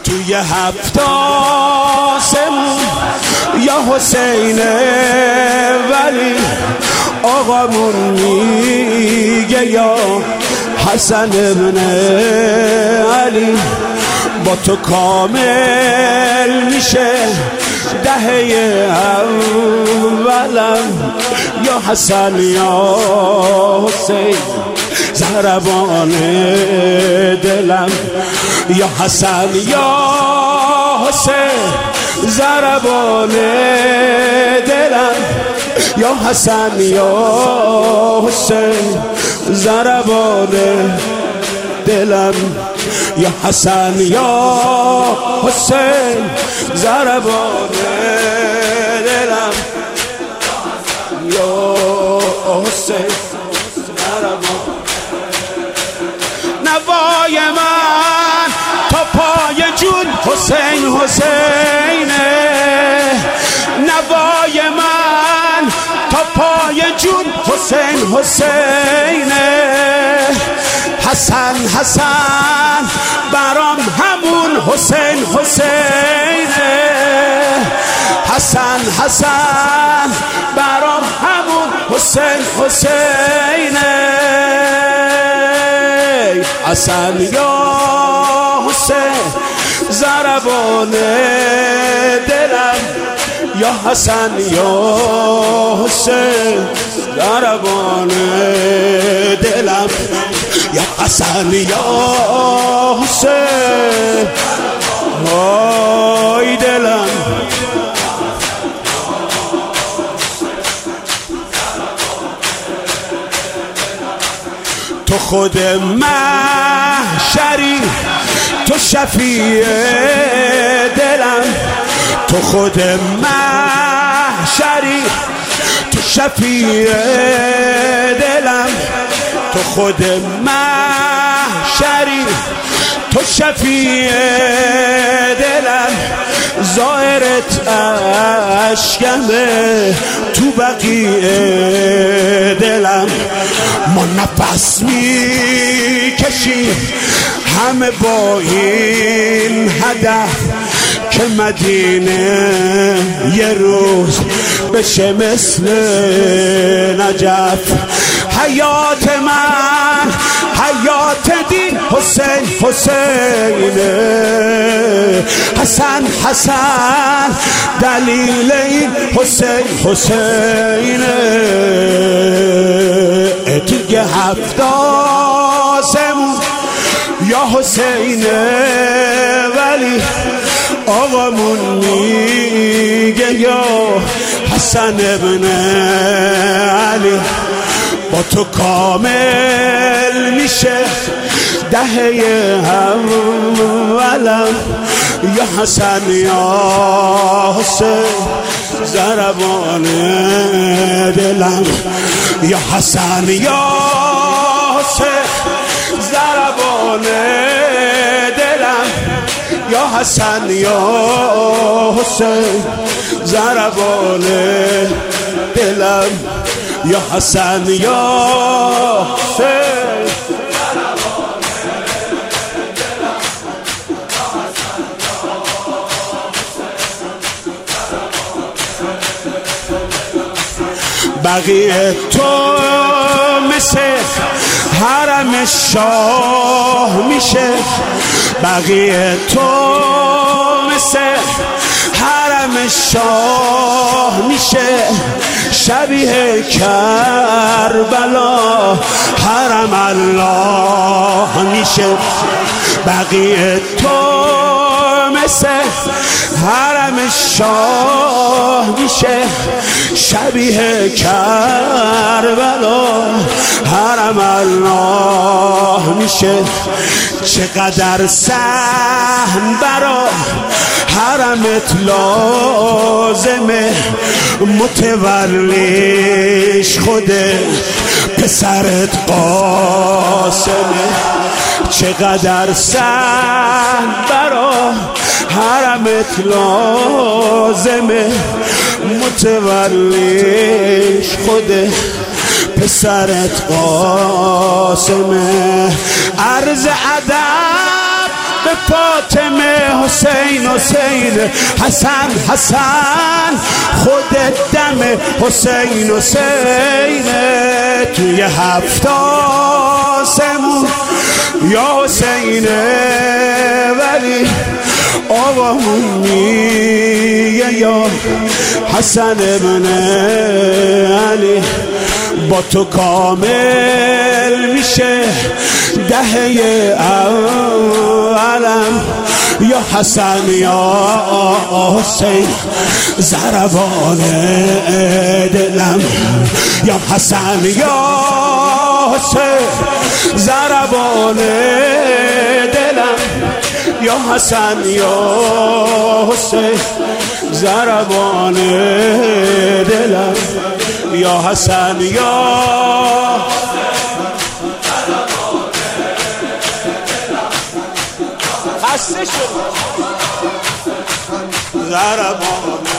توی هفت آسمون یا حسین ولی آقامون میگه یا حسن ابن علی. با تو کامل میشه دهه اولم یا حسن یا حسین ضربان دلم یا حسن یا حسین ضربان دلم یا حسن یا حسین ضربان دلم یا حسن یا حسین ضربان دلم یا حسین ضربان. نوای من تا پای جون حسین حسینه، نوای من تا پای جون حسین حسینه. حسن حسن برام همون حسین حسینه، حسن حسن برام همون حسین حسینه. حسن یا حسین ضربان دلم یا حسن یا حسین ضربان دلم یا حسن یا حسین وای دلم. تو خود محشری تو شفیع دلم، تو خود محشری تو شفیع دلم، تو خود محشری تو شفیع دلم. ظاهرت اشکمه تو بقیع دلم. ما نفس میکشیم همه با این هدف که مدینه یه روز بشه مثل نجف. حیات من حیات دین حسین حسینه، حسن حسن دلیل این حسین حسینه. توی هفت آسمون یا حسین ولی آقامون میگه یا حسن ابن علی. با تو کامل میشه دهه اولم یا حسن یا حسین ضربان دلم یا حسن یا حسین ضربان دلم یا حسن یا حسین ضربان دلم یا حسن یا حسین. بقیه تو مثل حرم شاه میشه، بقیه تو مثل حرم شاه میشه. شبیه کربلا حرم الله میشه. بقیه تو مثل حرم شاه میشه، شبیه کربلا حرم الله میشه. چقدر سهم برا حرمت لازمه، متولیش خوده پسرت قاسمه. چقدر سهم برا حرمت لازمه، متولیش خوده پسرت قاسمه. عرض ادب به فاطمه حسین حسین حسن حسن خودت دم حسین حسین توی هفت آسمون یا حسین ولی آوامون میگه یا حسن ابن علی با تو کامل میشه دهه اولم یا حسن یا حسین ضربان دلم یا حسن یا حسین ضربان دلم یا حسن یا حسین ضربان دلم یا حسن یا خسته شد ضربان